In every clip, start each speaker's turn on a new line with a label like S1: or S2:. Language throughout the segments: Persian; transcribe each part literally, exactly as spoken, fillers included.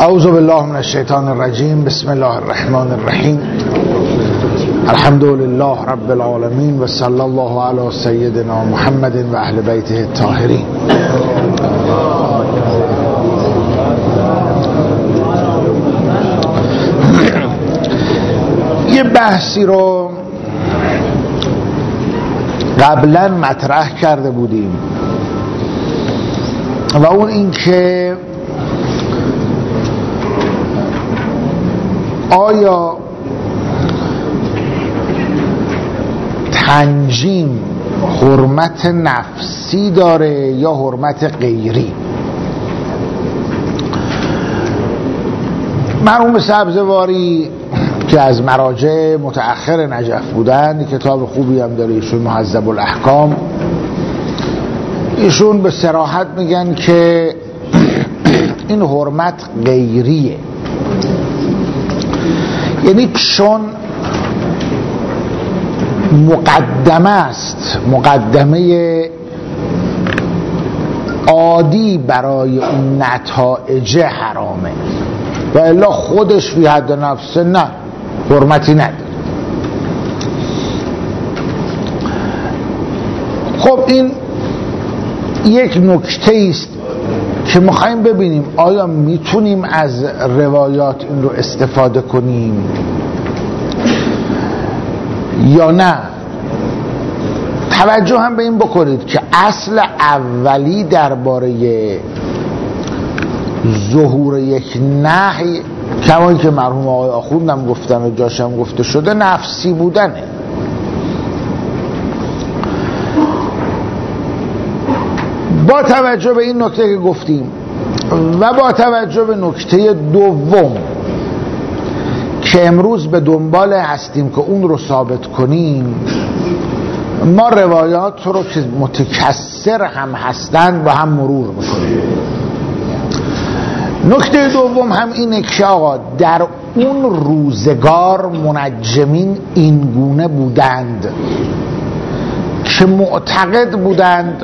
S1: اعوذ بالله من الشیطان الرجیم. بسم الله الرحمن الرحیم. الحمد لله رب العالمین و صلی الله علی سیدنا محمد و اهل بیته الطاهرین. یه بحثی رو قبلا مطرح کرده بودیم و اون این که آیا تنجیم حرمت نفسی داره یا حرمت غیری؟ مرحوم سبزواری که از مراجع متأخر نجف بودن، کتاب خوبی هم داره ایشون، مهذب الاحکام، ایشون به صراحت میگن که این حرمت غیریه، یعنی چون مقدمه است، مقدمه عادی برای اون نتایج حرامه و الا خودش فی حد نفسه نه، حرمتی نداره. خب این یک نکته است که میخوایم ببینیم آیا میتونیم از روایات این رو استفاده کنیم یا نه. توجه هم به این بکنید که اصل اولی درباره ظهور یک نهی، کمایی که مرحوم آقای آخوندم گفتن و جاشم گفته شده، نفسی بودنه. با توجه به این نکته که گفتیم و با توجه به نکته دوم که امروز به دنبال هستیم که اون رو ثابت کنیم، ما روایات رو که متکثر هم هستند با هم مرور میکنیم. نکته دوم هم اینه که آقا در اون روزگار منجمین اینگونه بودند که معتقد بودند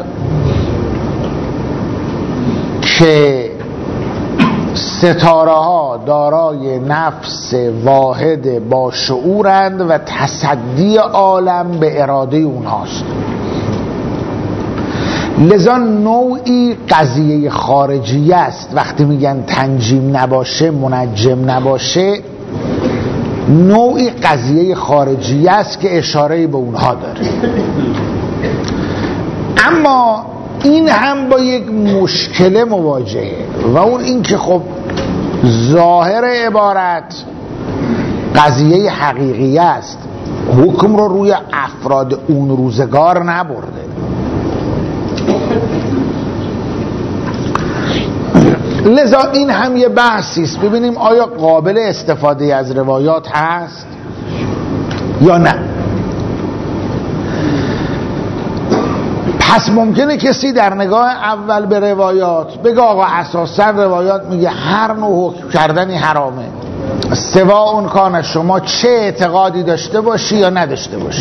S1: که ستاره ها دارای نفس واحد با شعورند و تصدی عالم به اراده اونهاست. لذا نوعی قضیه خارجی است. وقتی میگن تنجیم نباشه، منجم نباشه، نوعی قضیه خارجی است که اشاره به اونها داره. اما این هم با یک مشکل مواجهه و اون این که خب ظاهر عبارت قضیه حقیقی است، حکم رو روی افراد اون روزگار نبرده. لذا این هم یه بحثی است، ببینیم آیا قابل استفاده از روایات هست یا نه. پس ممکنه کسی در نگاه اول به روایات بگه آقا اساسا روایات میگه هر نوع حکم کردنی حرامه، سوا اون کان شما چه اعتقادی داشته باشی یا نداشته باشی.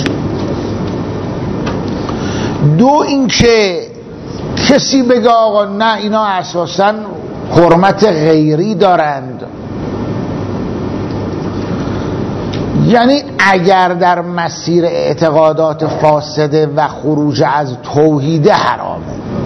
S1: دو اینکه کسی بگه آقا نه، اینا اساسا حرمت غیری دارند، یعنی اگر در مسیر اعتقادات فاسده و خروج از توحید حرامه.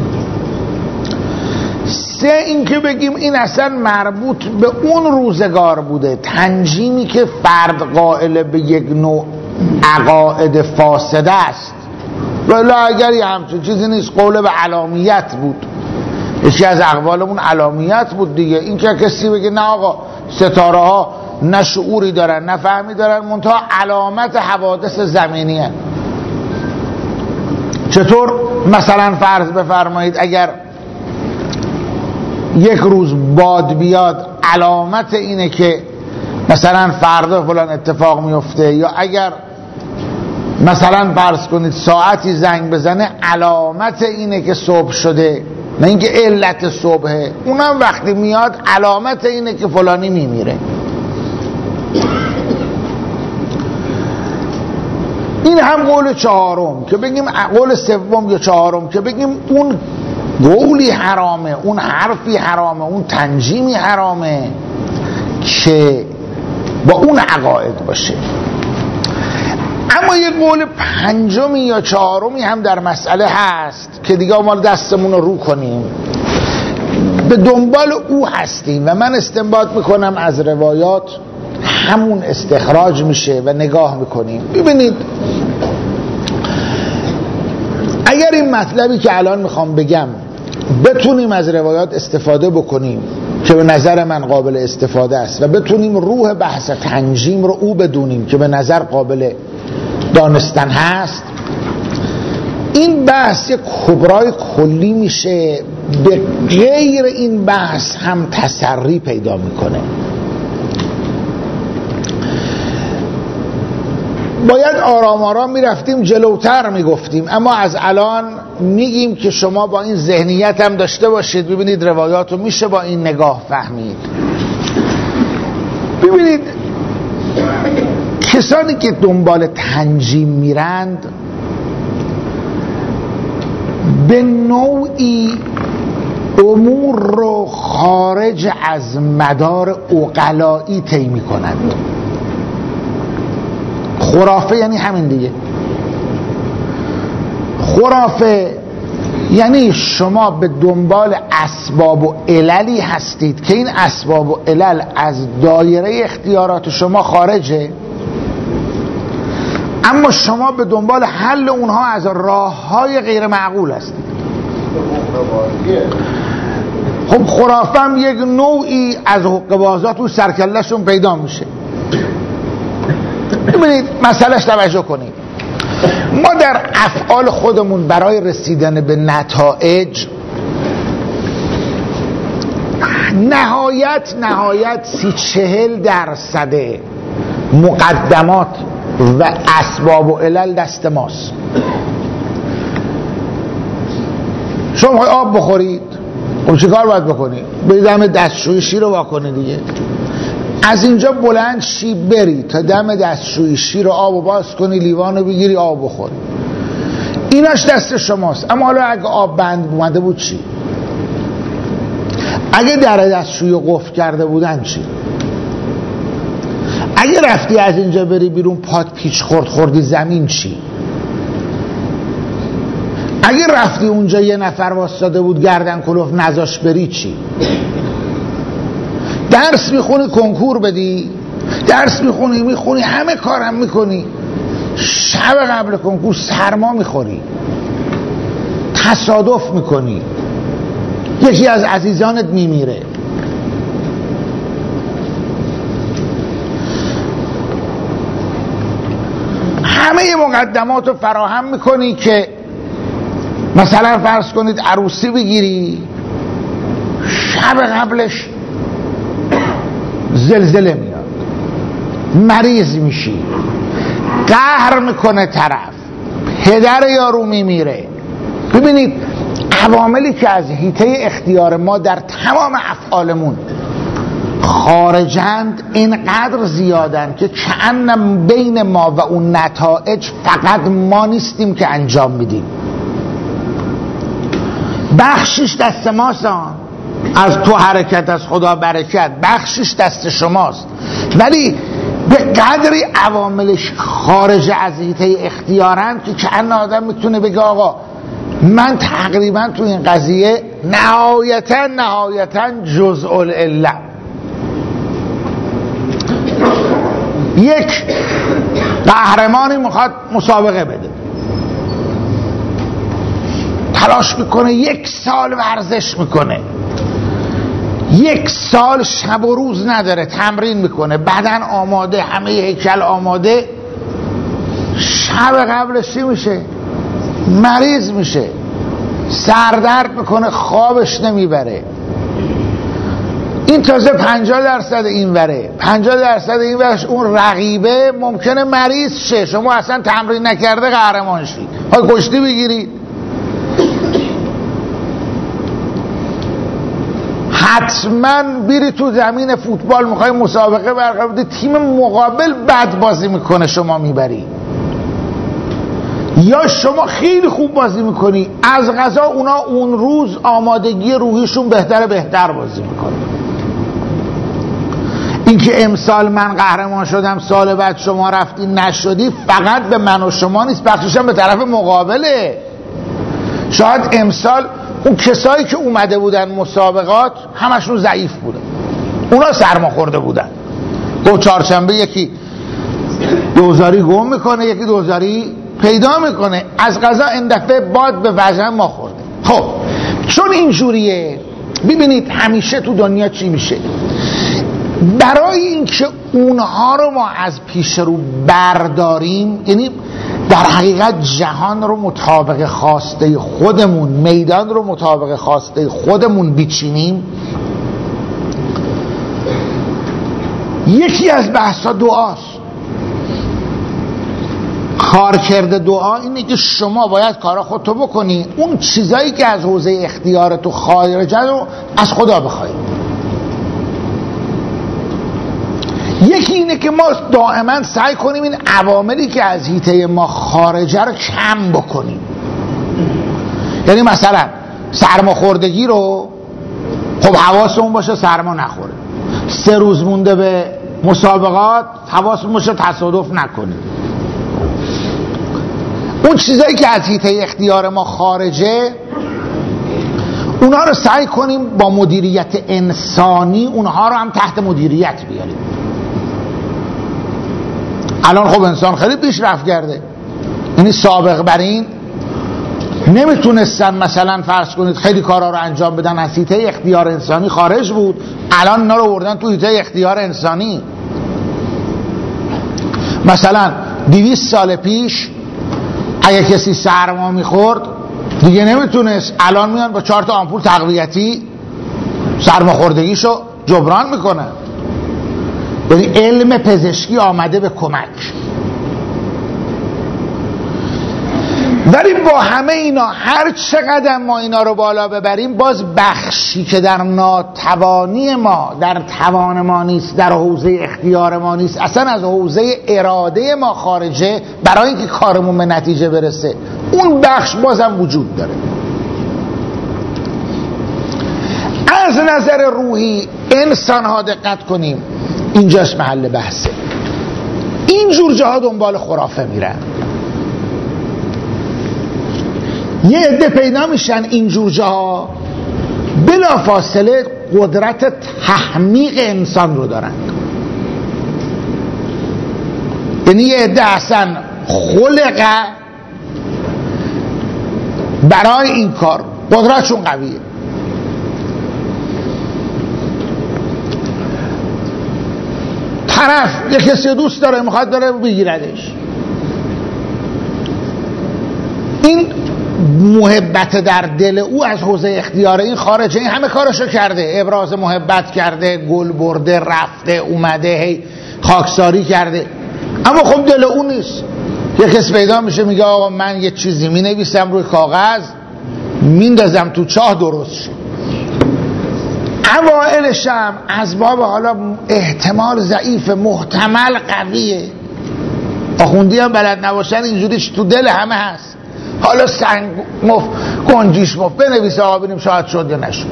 S1: سه اینکه بگیم این اصلا مربوط به اون روزگار بوده، تنجیمی که فرد قائل به یک نوع عقاید فاسده است، ولی اگر یه همچون چیزی نیست، قول به علامیت بود، یکی از اقوالمون علامیت بود دیگه. این که کسی بگه نه آقا ستاره ها نه شعوری دارن نه فهمی دارن، منتها علامت حوادث زمینی هست. چطور مثلا فرض بفرمایید اگر یک روز باد بیاد، علامت اینه که مثلا فردا فلان اتفاق میفته، یا اگر مثلا فرض کنید ساعتی زنگ بزنه، علامت اینه که صبح شده، نه اینکه علت صبحه. اونم وقتی میاد علامت اینه که فلانی میمیره. این هم قول چهارم که بگیم، قول سوم یا چهارم که بگیم اون قولی حرامه، اون حرفی حرامه، اون تنجیمی حرامه، که با اون عقاید باشه. اما یک قول پنجمی یا چهارمی هم در مسئله هست که دیگه ما دستمون رو رو کنیم، به دنبال او هستیم و من استنباط میکنم از روایات همون استخراج میشه و نگاه میکنیم. ببینید اگر این مطلبی که الان میخوام بگم بتونیم از روایات استفاده بکنیم که به نظر من قابل استفاده است و بتونیم روح بحث تنجیم رو او بدونیم که به نظر قابل دانستن هست، این بحث یک کبرای کلی میشه، به غیر این بحث هم تسری پیدا میکنه. باید آرام آرام میرفتیم جلوتر میگفتیم، اما از الان میگیم که شما با این ذهنیت هم داشته باشید. ببینید روایات رو میشه با این نگاه فهمید. ببینید کسانی که دنبال تنجیم میرند به نوعی امور رو خارج از مدار عقلایی طی میکنند. خرافه یعنی همین دیگه. خرافه یعنی شما به دنبال اسباب و عللی هستید که این اسباب و علل از دایره اختیارات شما خارجه، اما شما به دنبال حل اونها از راه‌های غیر معقول هستید. خب خرافه هم یک نوعی از حقه‌بازات و سرکله‌شون پیدا میشه. ببینید مسئلهش توجه کنید. ما در افعال خودمون برای رسیدن به نتایج نهایت نهایت سی چهل درصد مقدمات و اسباب و علل دست ماست. شما میخوای آب بخورید، خب چه کار باید بکنید؟ برید دم دستشویی شیر رو واکنید دیگه. از اینجا بلند شی بری تا دم دستشویی شیر رو آب رو باز کنی، لیوان رو بگیری آب بخوری. ایناش دست شماست. اما حالا اگه آب بند اومده بود چی؟ اگه در دستشویی قفل کرده بودن چی؟ اگه رفتی از اینجا بری بیرون پات پیچ خورد خوردی زمین چی؟ اگه رفتی اونجا یه نفر واسطاده بود گردن کلوف نذاش بری چی؟ درس میخونی کنکور بدی، درس میخونی میخونی همه کارم میکنی، شب قبل کنکور سرما میخوری، تصادف میکنی، یکی از عزیزانت میمیره. همه مقدمات رو فراهم میکنی که مثلا فرض کنید عروسی بگیری، شب قبلش زلزله میاد، مریض میشی، قهر میکنه طرف، پدر یارو میمیره. ببینید عواملی که از حیطه اختیار ما در تمام افعالمون خارجند اینقدر زیادن که کأن بین ما و اون نتایج فقط ما نیستیم که انجام میدیم. بخشش دست ماست، از تو حرکت از خدا برکت، بخشش دست شماست، ولی به قدری عواملش خارج از حیطه اختیارن که کأن آدم میتونه بگه آقا من تقریبا تو این قضیه نهایتا نهایتا جزء العله. یک قهرمانی میخواد مسابقه بده، تلاش میکنه، یک سال ورزش میکنه، یک سال شب و روز نداره، تمرین میکنه، بدن آماده، همه هیکل آماده، شب قبلش چی میشه؟ مریض میشه، سردرد میکنه، خوابش نمیبره. این تازه پنجاه درصد این وره، پنجاه درصد این ورش اون رقیبه ممکنه مریض شه، شما اصلا تمرین نکرده قهرمان شید، های کشتی بگیرید. حتما بیری تو زمین فوتبال میخوای مسابقه برقرار بده، تیم مقابل بد بازی میکنه شما میبری، یا شما خیلی خوب بازی میکنی، از قضا اونا اون روز آمادگی روحیشون بهتر بهتر بازی میکنه. اینکه امسال من قهرمان شدم سال بعد شما رفتی نشدی فقط به من و شما نیست، بخشش هم به طرف مقابله. شاید امسال اون کسایی که اومده بودن مسابقات همشون ضعیف بودن، اونا سرما خورده بودن. گو چهارشنبه یکی دوزاری گم میکنه، یکی دوزاری پیدا میکنه، از قضا این دفعه باد به وجه ما خورده. خب چون اینجوریه، ببینید همیشه تو دنیا چی میشه، برای اینکه اونها رو ما از پیش رو برداریم، یعنی در حقیقت جهان رو مطابق خواسته خودمون، میدان رو مطابق خواسته خودمون بیچینیم، یکی از بحثا دعاست. کار کرده دعا اینه که شما باید کارا خودتو بکنی، اون چیزایی که از حوزه اختیار تو خارجه رو از خدا بخوای. یکی اینه که ما دائما سعی کنیم این عواملی که از حیطه ما خارجه رو کم بکنیم. یعنی مثلا سرماخوردگی رو خب حواسمون باشه سرما نخوره، سه روز مونده به مسابقات حواسمون باشه تصادف نکنیم. اون چیزایی که از حیطه اختیار ما خارجه اونها رو سعی کنیم با مدیریت انسانی اونها رو هم تحت مدیریت بیاریم. الان خب انسان خیلی پیشرفت کرده، یعنی سابق بر این نمیتونستن مثلا فرض کنید خیلی کارا رو انجام بدن، از حیطه اختیار انسانی خارج بود، الان اینا رو بردن تو حیطه اختیار انسانی. مثلا دویست سال پیش اگه کسی سرما میخورد دیگه نمیتونست، الان میان با چهار تا آمپول تقویتی سرماخوردگیشو جبران میکنن. یعنی علم پزشکی آمده به کمک. ولی با همه اینا هر چقدر ما اینا رو بالا ببریم، باز بخشی که در ناتوانی ما، در توان ما نیست، در حوزه اختیار ما نیست، اصلا از حوزه اراده ما خارجه، برای اینکه کارمون به نتیجه برسه، اون بخش بازم وجود داره. از نظر روحی انسان ها دقت کنیم، اینجاست محل بحثه. اینجور جاها دنبال خرافه میرن، یه عده پیدا میشن اینجور جاها بلا فاصله قدرت تحمیق انسان رو دارن. یعنی یه عده اصلا خلق برای این کار، قدرتشون قویه. طرف یه کسی دوست داره، میخواد داره بگیردش، این محبت در دل او از حوزه اختیار این خارجه، این همه کارشو کرده، ابراز محبت کرده، گل برده، رفته اومده، هی خاکساری کرده، اما خب دل او نیست. یه کسی پیدا میشه میگه آقا من یه چیزی مینویسم روی کاغذ میندازم تو چاه درست شه. اوائلشم از باب حالا احتمال ضعیف، محتمل قویه، آخوندی هم بلد نباشن اینجوریش تو دل همه هست، حالا سنگ مف گنجیش مف بنویسه آقا ببینیم شاید شد یا نشد.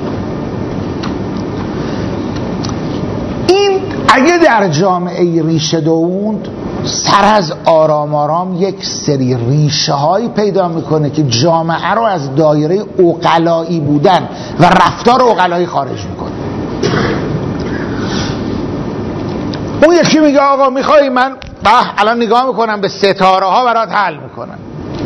S1: این اگه در جامعه ریشه دووند، سر از آرام آرام یک سری ریشه هایی پیدا میکنه که جامعه رو از دایره عقلایی بودن و رفتار عقلایی خارج میکنه. اون یکی میگه آقا میخوای من الان نگاه میکنم به ستاره ها برات حل میکنم.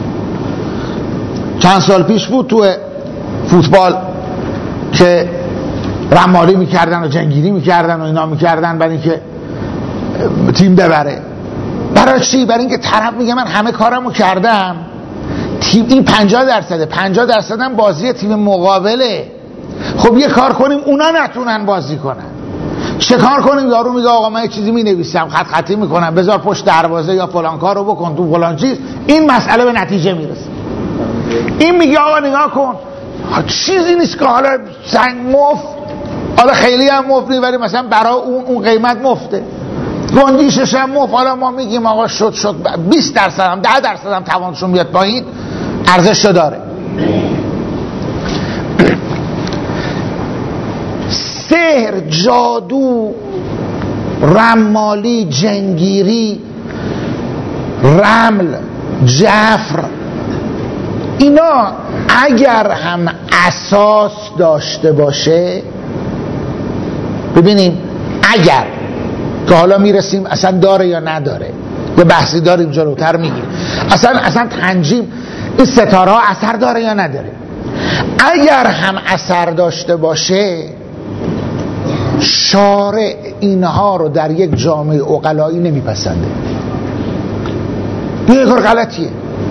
S1: چند سال پیش بود تو فوتبال که رمالی میکردن و جنگیری میکردن و اینا میکردن برای اینکه تیم ببره. برای چی؟ برای اینکه طرف میگه من همه کارمو کردم، تیم این پنجاه درصده، پنجاه درصد هم بازی تیم مقابله، خب یه کار کنیم اونا نتونن بازی کنن. چه کار کنیم؟ یارو میگه آقا من یه چیزی مینویسم، خط خطی میکنم، بذار پشت دروازه یا فلان کارو بکن تو فلان چیز، این مسئله به نتیجه میرسه. این میگه آقا نگاه کن چیزی نیست که حالا سنگ مفت، حالا خیلی هم مفت نیست ولی مثلا برای اون اون قیمت مفته، گنجیشش هم مفت، حالا ما میگیم آقا شد شد بیست درصد هم ده درصد هم توانشون بیاد پایین ارزش داره. سحر، جادو، رمالی، جنگیری، رمل، جفر، اینا اگر هم اساس داشته باشه، ببینیم اگر، که حالا میرسیم اصلا داره یا نداره، یه بحثی داریم جلوتر میگیم، اصلا اصلا تنجیم این ستاره ها اثر داره یا نداره. اگر هم اثر داشته باشه، شارع اینها رو در یک جامعه عقلایی نمیپسنده. این کار غلطیه.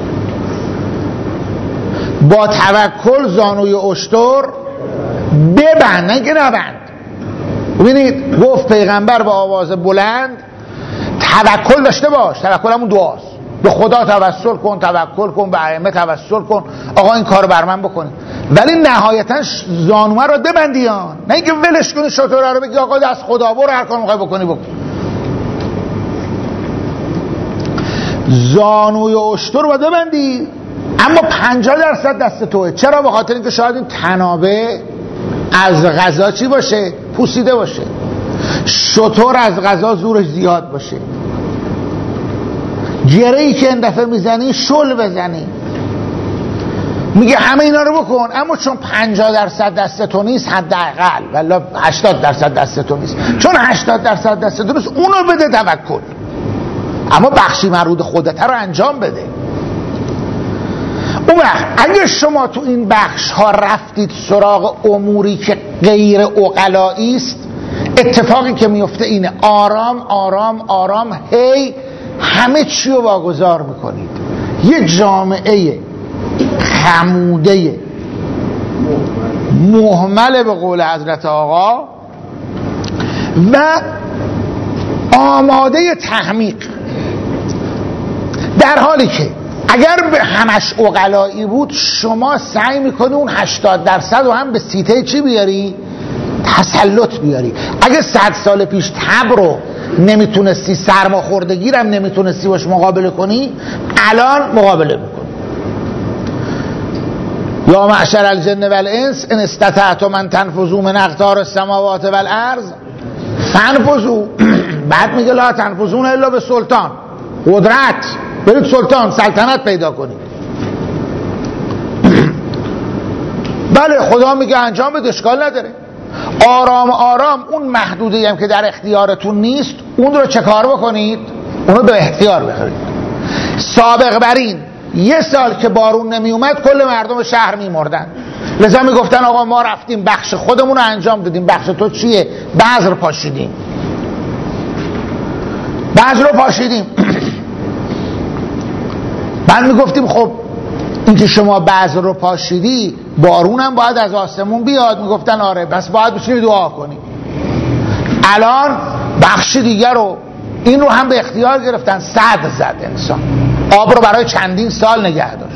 S1: با توکل زانوی اشتر ببند، نه که نبند. ببینید گفت پیغمبر با آواز بلند توکل داشته باش. توکل همون دعاست. به خدا توسل کن، توکل کن، به ائمه توسل کن، آقا این کارو بر من بکنید، ولی نهایتا زانوه رو ببندی، ها، نه اینکه ولش کنی شطوره رو بگی آقا دست خدا برو هر کار میخوای بکنی بکن. زانوی اشتر رو ببندی، اما پنجاه درصد دست توه. چرا؟ به خاطر اینکه شاید این تنابه از غذا چی باشه؟ پوسیده باشه. شطور از غذا زورش زیاد باشه. گره‌ای که این دفعه میزنی شل بزنی. میگه همه اینا رو بکن، اما چون پنجاه درصد دست تو نیست، حداقل ولی هشتاد درصد دست تو نیست، چون هشتاد درصد دست تو نیست، اونو بده توکل، اما بخشی مربوط خودت رو انجام بده. اون وقت اگه شما تو این بخش ها رفتید سراغ اموری که غیر عقلایی است، اتفاقی که میفته اینه آرام آرام آرام هی همه چی رو واگذار میکنید. یه جامعه خموده مهمل به قول حضرت آقا و آماده تحمیق، در حالی که اگر به همش عقلایی بود شما سعی میکنی اون هشتاد درصد رو هم به سیته چی بیاری؟ تسلط بیاری. اگه صد سال پیش تب رو نمیتونستی، سرماخوردگی رو هم نمیتونستی باش مقابله کنی، الان مقابله میکنی. یا معشر الجن والانس ان استطعتم ان تنفذوا من اقطار السماوات والارض فانفذوا. بعد میگه لا تنفذون الا به سلطان، قدرت، برید سلطان سلطنت پیدا کنید. بله خدا میگه انجام بده، اشکال نداره. آرام آرام اون محدوده‌ای هم که در اختیارتون نیست اون رو چه کار بکنید؟ اون رو به اختیار بخرید. سابق بر این یه سال که بارون نمی اومد کل مردم شهر می مردن، لذا می گفتن آقا ما رفتیم بخش خودمون رو انجام دادیم. بخش تو چیه؟ بذر پاشیدیم، بذر رو پاشیدیم. بعد می گفتیم خب این که شما بذر رو پاشیدی بارون هم باید از آسمون بیاد. می گفتن آره، بس باید بشینی دعا کنی. الان بخش دیگر رو این رو هم به اختیار گرفتن. صد زد انسان، آب رو برای چندین سال نگه داشت.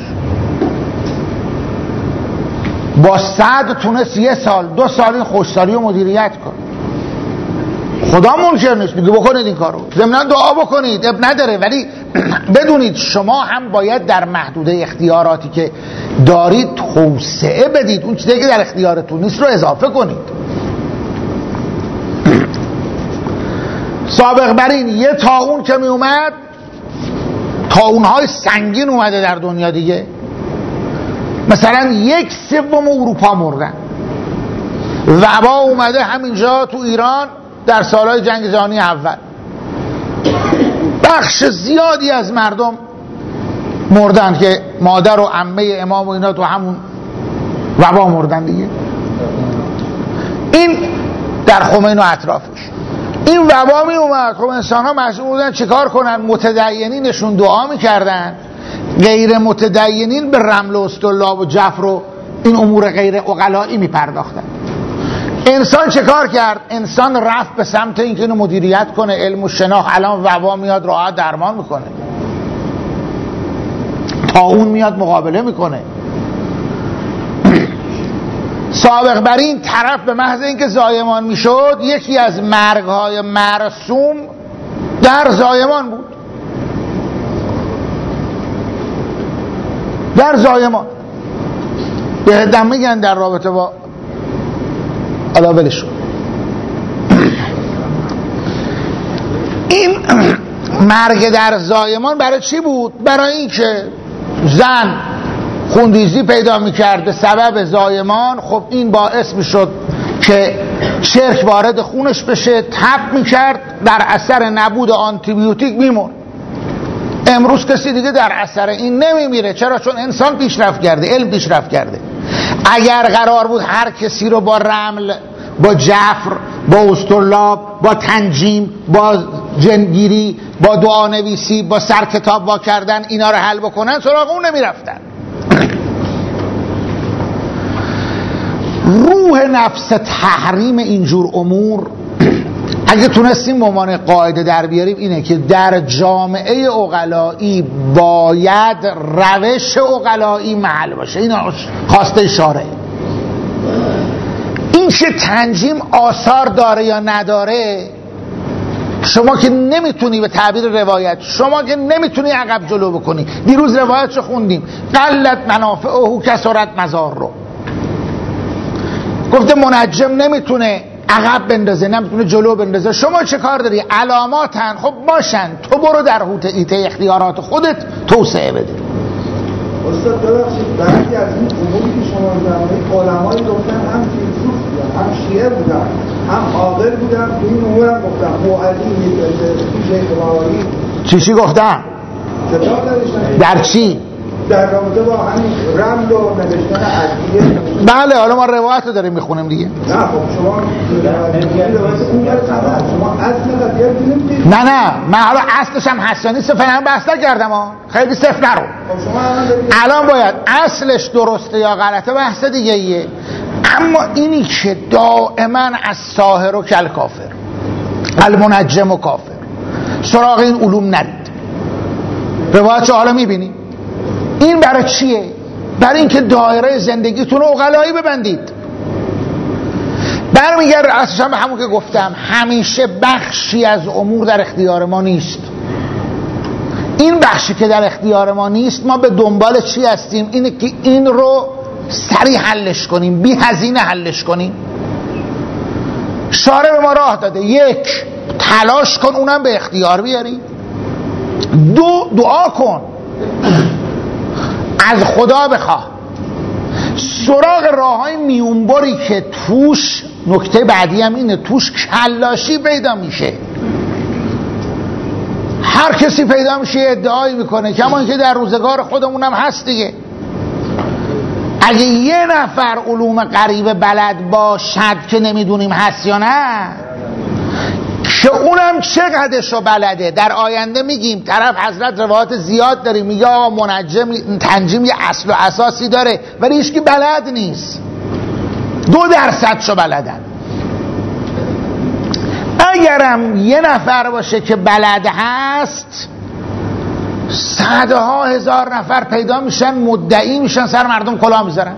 S1: با صد تونست یه سال دو سال این خوشسالی رو مدیریت کن. خدا منکر نیست، میگه بکنید این کارو، ضمناً دعا بکنید، اب نداره، ولی بدونید شما هم باید در محدوده اختیاراتی که دارید توسعه بدید. اون چیزی که در اختیارتون نیست رو اضافه کنید. سابق بر این یه طاعون که می اومد، طاعون‌های سنگین اومده در دنیا دیگه، مثلا یک سوم اروپا مردن. وبا اومده همینجا تو ایران در سالهای جنگ جهانی اول، بخش زیادی از مردم مردن که مادر و عمه امام و اینا تو همون وبا مردن دیگه. این در خمین و اطرافش این وبا می اومد. خب انسان ها مجبور بودن چیکار کنن؟ متدینینشون دعا میکردن، غیر متدینین به رمل و استلاب و جفر و این امور غیر عقلایی میپرداختن. انسان چه کار کرد؟ انسان رفت به سمت اینکه اینو مدیریت کنه، علم و شناخت. الان وبا میاد راحت درمان میکنه، طاعون میاد مقابله میکنه. سابق بر این طرف به محض اینکه زایمان میشد، یکی از مرگهای مرسوم در زایمان بود، در زایمان. به دم میگن در رابطه با علاوه شد. این مرگ در زایمان برای چی بود؟ برای این که زن خونریزی پیدا میکرد به سبب زایمان، خب این باعث میشد که چرک وارد خونش بشه، تب میکرد، در اثر نبود آنتیبیوتیک میمون. امروز کسی دیگه در اثر این نمیمیره. چرا؟ چون انسان پیشرفت کرده، علم پیشرفت کرده. اگر قرار بود هر کسی رو با رمل، با جفر، با استرلاب، با تنجیم، با جنگیری، با دعانویسی، با سرکتاب وا کردن اینا رو حل بکنن، سراغ اون نمیرفتن. روح نفس تحریم اینجور امور اگه تونستیم به عنوان قاعده در بیاریم اینه که در جامعه عقلایی باید روش عقلایی محل باشه. این خواسته شارع. این که تنجیم آثار داره یا نداره، شما که نمیتونی، به تعبیر روایت، شما که نمیتونی عقب جلو بکنی. دیروز روایتشو خوندیم، قلت منافعه کثرت مضاره. گفته منجم نمیتونه عقب بندازه، نمیتونه جلو بندازه. شما چه کار داری؟ علاماتن، خب باشن، تو برو در حوطه اختیارات خودت توسعه بده.
S2: استاد ببخشید، بعضی از این اموری که شما زمانی علمایی گفتن هم فیلسوف بودن، هم شیعه بودن، هم عاقل بودن، تو این امور هم گفتن معلی شیخ بهایی
S1: چی چی گفتن؟
S2: کتاب نوشتن
S1: در چی؟
S2: در رابطه با همین رمل و نوشتن ادویه.
S1: بله، حالا ما روایت رو داریم میخونیم دیگه.
S2: نه خب شما شما اصل قضیه ببینید.
S1: نه نه، من حالا اصلش هم حسانی است، فعلا بحث نکردم ها، خیلی صفر نرو. الان باید اصلش درسته یا غلطه بحث دیگه ایه. اما اینی که دائما از ساحر و کل کافر، المنجم و کافر، سراغ این علوم نرید. روایت حالا میبینی این برای چیه؟ برای اینکه دایره زندگیتون رو عقلایی ببندید. برمیگرده اصلا به همون که گفتم، همیشه بخشی از امور در اختیار ما نیست. این بخشی که در اختیار ما نیست، ما به دنبال چی هستیم؟ اینه که این رو سریع حلش کنیم، بی هزینه حلش کنیم. شارع به ما راه داده، یک، تلاش کن اونم به اختیار بیاری. دو، دعا کن، از خدا بخواه. سراغ راه های میونبری که توش، نکته بعدی هم اینه، توش کلاشی پیدا میشه. هر کسی پیدا میشه ادعایی میکنه، کما اینکه در روزگار خودمونم هست دیگه. اگه یه نفر علوم غریبه بلد باشد که نمیدونیم هست یا نه، که اونم چقدرشو بلده، در آینده میگیم. طرف حضرت روایات زیاد داریم، میگه آقا منجم تنجیم یه اصل و اساسی داره ولی هیچکی بلد نیست، دو درصد شو بلدن. اگرم یه نفر باشه که بلد هست، صدها هزار نفر پیدا میشن مدعی میشن، سر مردم کلاه میذارن.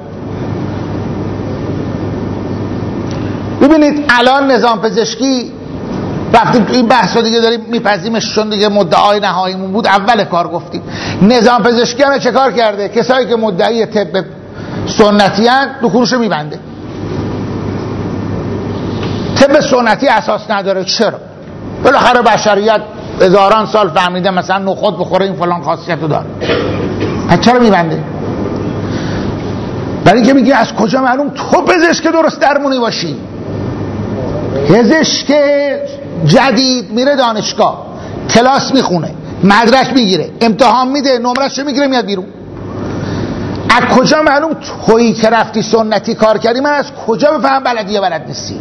S1: ببینید الان نظام پزشکی، رفتیم تو این بحث رو دیگه داریم میپذیمش، چون دیگه مدعای نهاییمون بود، اول کار گفتیم. نظام پزشکی هم چه کار کرده؟ کسایی که مدعی طب سنتی هستند دکورشو میبنده. طب سنتی اساس نداره. چرا؟ بالاخره بشریت هزاران سال فهمیده مثلا نخود بخوره این فلان خاصیت رو داره. پس چرا میبنده؟ برای اینکه میگه از کجا معلوم تو پزشک درست درمونی باشی؟ پزشک جدید میره دانشگاه، کلاس میخونه، مدرک میگیره، امتحان میده، نمرش میگیره، میاد بیرون. از کجا معلوم تویی که رفتی سنتی کار کردی من از کجا بفهم بلدی یا بلد نیستی؟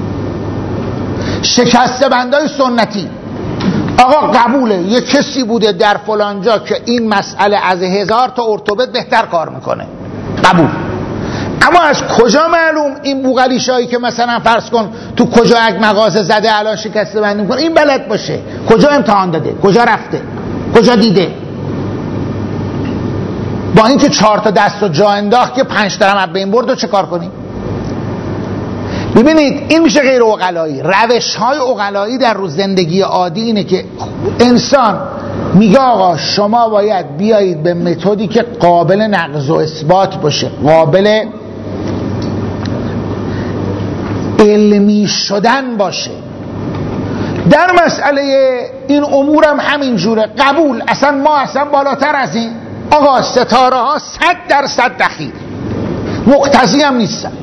S1: شکسته بندای سنتی، آقا قبوله یه کسی بوده در فلانجا که این مسئله از هزار تا ارتوپد بهتر کار میکنه، قبول. اما از کجا معلوم این بوغلیشایی که مثلا فرض کن تو کجا یک مغازه زده الان شکسته بندی میکنه این بلد باشه؟ کجا امتحان داده؟ کجا رفته؟ کجا دیده؟ با اینکه چهار تا دست و جا انداخت که پنج تا هم بین برد و چه کار کنیم؟ ببینید این میشه غیر عقلایی. روش های عقلایی در روز زندگی عادی اینه که انسان میگه آقا شما باید بیایید به متدی که قابل نقض و اثبات باشه، قابل علمی شدن باشه. در مسئله این امورم همین جوره. قبول، اصلا ما اصلا بالاتر از این. آقا ستاره ها صد درصد دخیل، مقتضی هم نیستن.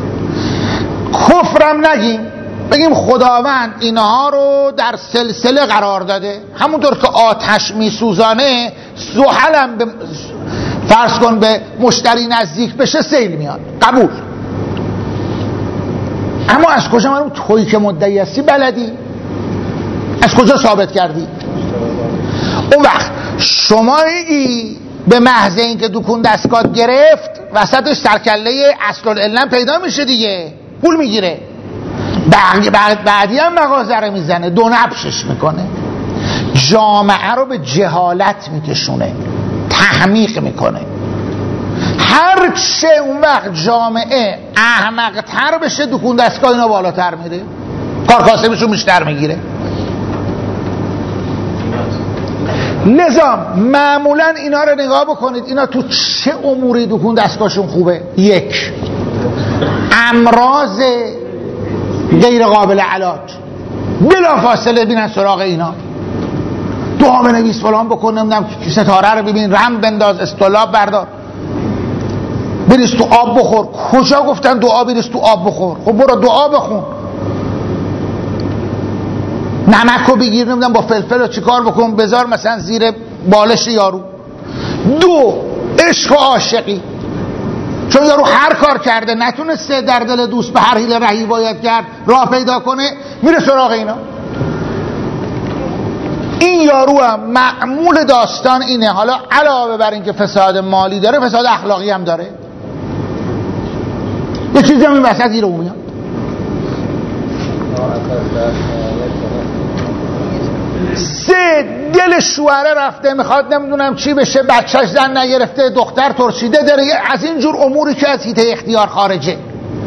S1: کفرم نگیم، بگیم خداوند اینها رو در سلسله قرار داده، همونطور که آتش میسوزانه زحلم به فرض کن به مشتری نزدیک بشه سیل میاد. قبول. اما از کجا معلوم تویی که مدعی هستی بلدی؟ از کجا ثابت کردی؟ اون وقت شما ای به محض اینکه دکون دستگاه گرفت وسطش سرکله اصل العلم پیدا میشه دیگه، پول میگیره. بعد بعد بعدی هم مغازه رو میزنه، دو نبشش میکنه، جامعه رو به جهالت میکشونه، تحمیق میکنه. هر چه اون وقت جامعه احمق‌تر بشه دکون دستگاه اینا بالاتر میره، کار کاسبشون بیشتر میگیره. لذا معمولا اینا رو نگاه بکنید، اینا تو چه اموری دکون دستگاهشون خوبه؟ یک، امراض غیر قابل علاج، بلا فاصله بینن سراغ اینا، دعا بنویس فلان بکن، نمیدونم ستاره رو ببین، رم بنداز، استولاب بردار، بریز تو آب بخور. کجا گفتن دعا بریز تو آب بخور؟ خب برو دعا بخون. نمک رو بگیر، نمیدونم با فلفل رو چیکار بکن، بذار مثلا زیر بالش یارو. دو، عشق و عاشقی، چون یارو هر کار کرده نتونسته در دل دوست به هر حیله رهی باید کرد راه پیدا کنه، میره سراغ اینا. این یارو هم معمول داستان اینه. حالا علاوه بر این که فساد مالی داره، فساد اخلاقی هم داره. یه چیزی هم این وسط گیر اون میاد. سه، دل شوهره رفته میخواد نمیدونم چی بشه، بچهش زن نگرفته، دختر ترشیده داره، از این جور اموری که از حیطه اختیار خارجه.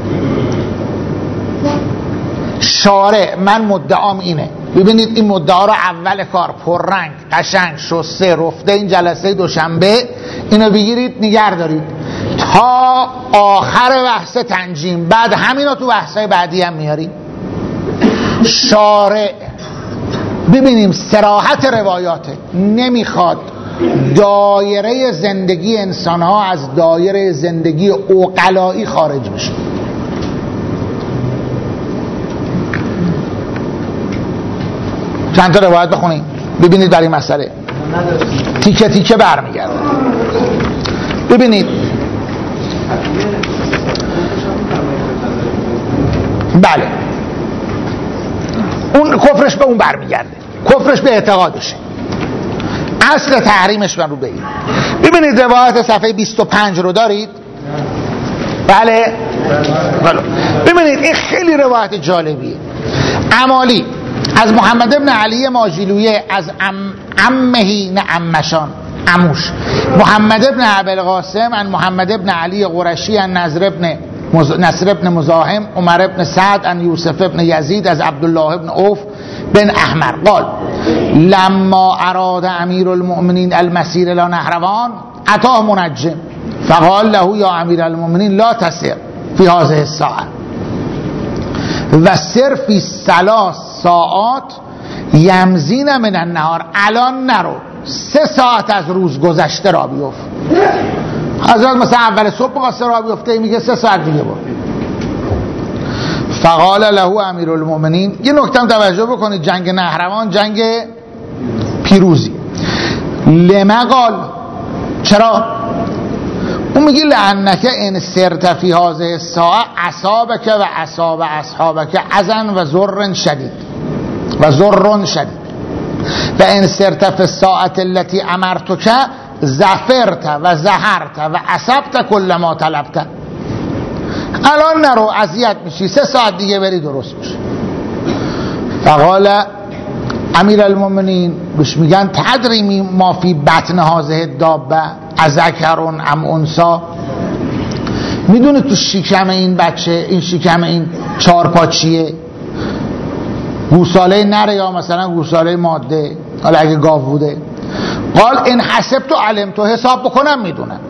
S1: شارع، من مدعام اینه، ببینید این مدعا رو اول کار پررنگ قشنگ شسته رفته این جلسه دوشنبه اینو بگیرید نگه دارید تا آخر بحث تنجیم، بعد همینا تو بحثای بعدی هم میاریم. شارع ببینیم صراحت روایاته، نمیخواد دایره زندگی انسان ها از دایره زندگی عقلایی خارج بشه. چند تا روایت بخونیم ببینید برای مسئله تیکه تیکه برمیگرده. ببینید بله اون کفرش به اون برمیگرده، کفرش به اعتقادشه، اصل تحریمش من رو بگید. ببینید روایت صفحه بیست و پنج رو دارید؟ بله بله. ببینید این خیلی روایت جالبیه. عمالی از محمد ابن علی ماجلویه از ام عمهی نه عمشان عموش محمد ابن ابوالقاسم عن محمد ابن علی قرشی عن نصر ابن مز... نصر ابن مزاحم عمر ابن سعد عن یوسف ابن یزید از عبدالله ابن عوف بن احمر قال لما اراد امیر المؤمنین المسیر الى نهروان اتاه منجم فقال له یا امیر المؤمنین لا تسر فی هذه الساعه و سر فی ثلاث ساعات یمزین من النهار، الان نرو سه ساعت از روز گذشته را بیفت. حضرت مثلا اول صبح بقاسته را بیفته میگه سه ساعت دیگه برو. فقال له امیر المؤمنین، یه نکته توجه بکنید، جنگ نهروان جنگ پیروزی. لما قال، چرا؟ اون میگه لعنک ان سرت فی هذه الساعه اصابک و اصاب اصحابک اذن و ضر شدید و ضر شدید و ان سرت فی الساعه التي امرتک ظفرت و زهرت و اصبت کل ما طلبت. الان نرو اذیت میشی، سه ساعت دیگه بری درست میشه. فقال امیر المؤمنین بهش میگن تدری ما فی بطن هذه الدابه اذکرون ام انثی، میدونه تو شکم این بچه، این شکم این چهارپا چیه؟ گوساله نره یا مثلا گوساله ماده، حالا اگه گاو بوده. قال این حسبت علمت، حساب بکنم میدونم.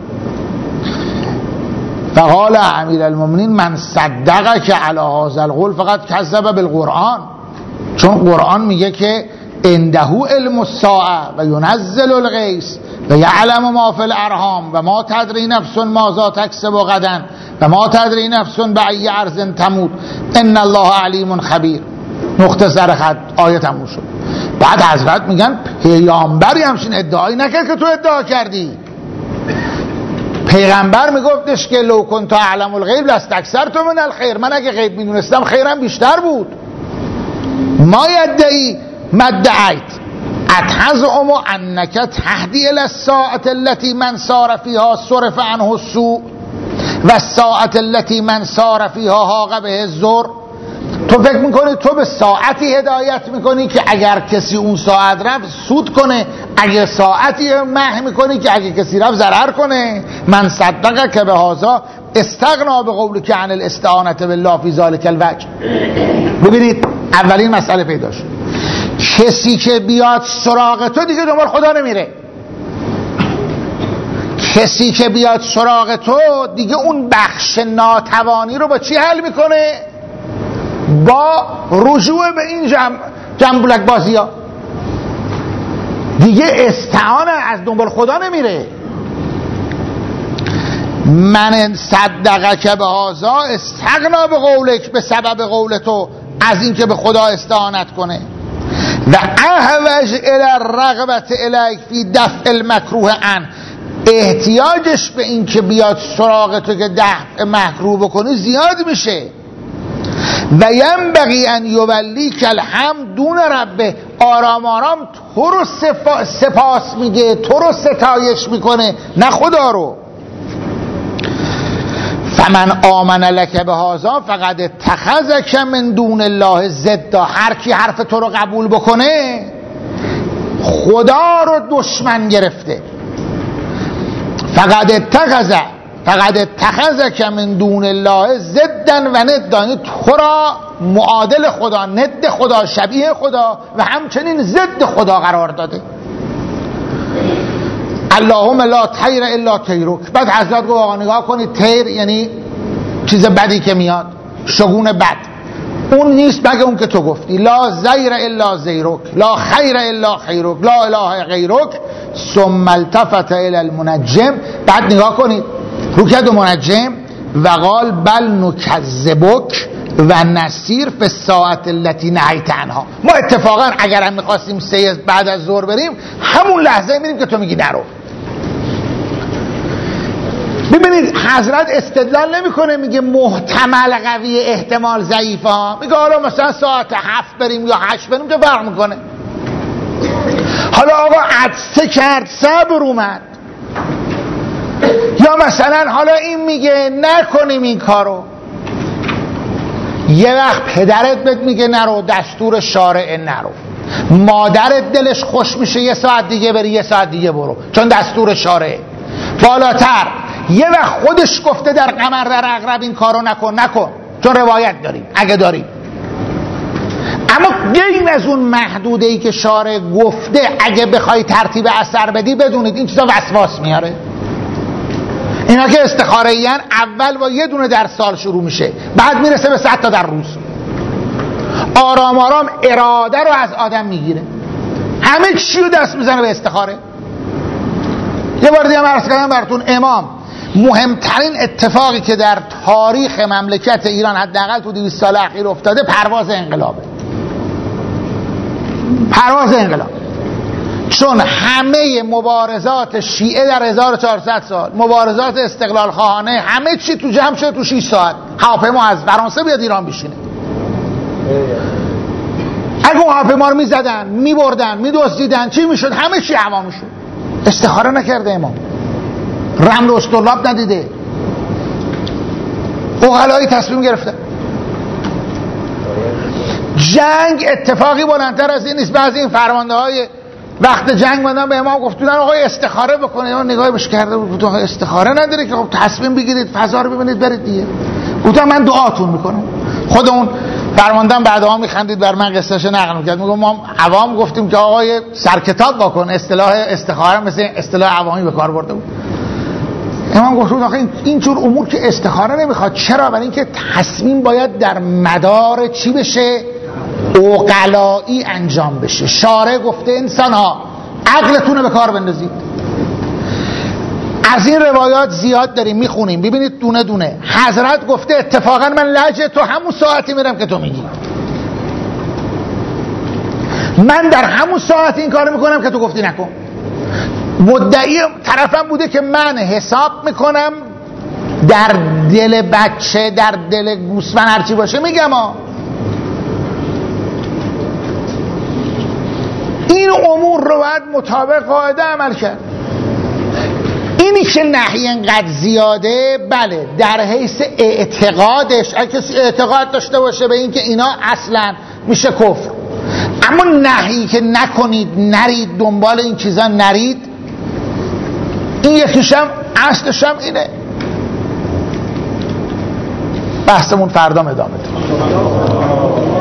S1: فقال امیر المؤمنین من صدقه که علی هذا القول فقط کذب بالقرآن، چون قرآن میگه که عنده علم الساعه و ینزل الغیث و یعلم ما فی الارحام و ما تدری نفس ماذا تکسب غدا و ما تدری نفس بأی ارض تموت ان الله علیم خبیر. نقطه سر خط آیه تموم شد. بعد حضرت میگن پیامبری همچین ادعایی نکرد که تو ادعا کردی. پیغمبر میگفتش که لو کنت اعلم الغیب لاستکثرت من الخیر، من اگه غیب میدونستم خیرم بیشتر بود. ما یدعی مدعیت اتزعم انک تهدی الی الساعة التي من سار فيها صرف عنه السوء و الساعة التي من سار فيها حاق به الضر. تو فکر میکنی تو به ساعتی هدایت میکنی که اگر کسی اون ساعت رفت سود کنه، اگر ساعتی مح میکنی که اگر کسی رفت ضرر کنه. من صدق که به هذا استغنا به قول که عن الاستعانة بالله فی ذلک الوجه. ببینید اولین مسئله پیدا شد، کسی که بیاد سراغ تو دیگه دنبال خدا نمیره. کسی که بیاد سراغ تو دیگه اون بخش ناتوانی رو با چی حل میکنه؟ با رجوع به این جمع جنبولک بازی ها. دیگه استعانه از دنبال خدا نمیره. من صدقه که به هازا استغنا به قولک، به سبب قول تو از این که به خدا استعانت کنه. و احوج الى الرغبت الیک فی دفع المکروه عن، احتیاجش به این که بیاد سراغ تو که دفع مکروه بکنی زیاد میشه. و ینبغی ان یولیک الحمد دون ربه، آرام آرام تو رو سپاس میگه، تو رو ستایش میکنه، نه خدا رو. فمن آمن لک بهذا فقد اتخذک من دون الله ضدا، هر کی حرف تو رو قبول بکنه خدا رو دشمن گرفته. فقد اتخذ فقد اتخذک من دون الله ضدا و ندا، تو را معادل خدا، ند خدا، شبیه خدا و همچنین ضد خدا قرار داده. اللهم لا طیر الا طیرک. بعد حضرت گفت آقا نگاه کنید، طیر یعنی چیز بدی که میاد، شگون بد، اون نیست مگه اون که تو گفتی لا زیر الا زیرک، لا خیر الا خیرک، لا اله غیرک. ثم التفت الى المنجم، بعد نگاه کنید روکد و منجم و قال بل نکذبک و نسیر فی الساعة التي نهیت عنها. ما اتفاقا اگر هم میخواستیم سه بعد از ظهر بریم همون لحظه میریم که تو میگی نرو. ببینید حضرت استدلال نمیکنه میگه محتمل قوی احتمال ضعیف ها، میگه حالا مثلا ساعت هفت بریم یا هشت بریم که فرق میکنه. حالا آقا عطسه کرد صبر اومد، یا مثلا حالا این میگه نکنیم این کارو، یه وقت پدرت بهت میگه نرو، دستور شارع نرو، مادرت دلش خوش میشه یه ساعت دیگه بری یه ساعت دیگه برو چون دستور شارع. بالاتر یه وقت خودش گفته در قمر در عقرب این کارو نکن نکن چون روایت داریم اگه داریم. اما غیر از اون محدوده ای که شارع گفته اگه بخوای ترتیب اثر بدی بدونید این چیزا وسواس میاره. اینا که استخاره این اول با یه دونه در سال شروع میشه، بعد میرسه به صد تا در روز. آرام آرام اراده رو از آدم میگیره، همه چی رو دست میزنه به استخاره. یه بار دیگه عرض کردم براتون، امام مهمترین اتفاقی که در تاریخ مملکت ایران حداقل تو دویست سال اخیر افتاده پرواز انقلابه. پرواز انقلاب، چون همه مبارزات شیعه در هزار و چهارصد سال، مبارزات استقلال خواهانه، همه چی تو جمع شد تو شش ساعت. هواپیما از فرانسه بیاد ایران بشینه. اگه اون هواپیما رو میزدن میبردن میدزدیدن چی میشد؟ همه چی هوا میشد. استخاره نکرده امام، رمل و اسطرلاب ندیده، عقلایی تصمیم گرفته. جنگ اتفاقی بلندتر از این نیست. بعضی این فرمانده های وقت جنگ بودن به امام گفتن آقای استخاره بکنه، امام نگاهی بهش کرده بود آقای استخاره نداره که خب تصمیم بگیرید فضا رو ببینید برید دیگه. گفتم من دعاتون میکنم. خود اون فرمانده‌ام بعدها میخندید بر من قصهش نقل میکرد، میگم ما عوام گفتیم که آقای سرکتاب واکن، اصطلاح استخاره مثل اصطلاح عوامی به کار برده بود. امام گفت آخه اینجور امور که استخاره نمیخواد. چرا؟ برای اینکه تصمیم باید در مدار چی بشه؟ عقلایی انجام بشه. شارع گفته انسان ها عقلتون رو به کار بندازید. از این روایات زیاد داریم میخونیم، ببینید دونه دونه. حضرت گفته اتفاقا من لجه تو همون ساعتی میرم که تو میگی، من در همون ساعت این کارو میکنم که تو گفتی نکن. مدعی طرفم بوده که من حساب میکنم در دل بچه، در دل گوسفند هرچی باشه میگم ها. این امور رو باید مطابق قاعده عمل کرد. اینی که نهی انقدر زیاده، بله در حیث اعتقادش، اگه کسی اعتقاد داشته باشه به این که اینا اصلا میشه کفر، اما نهی که نکنید، نرید دنبال این چیزا، نرید، این یکیشم اصلشم اینه. بحثمون فردا ادامه داره.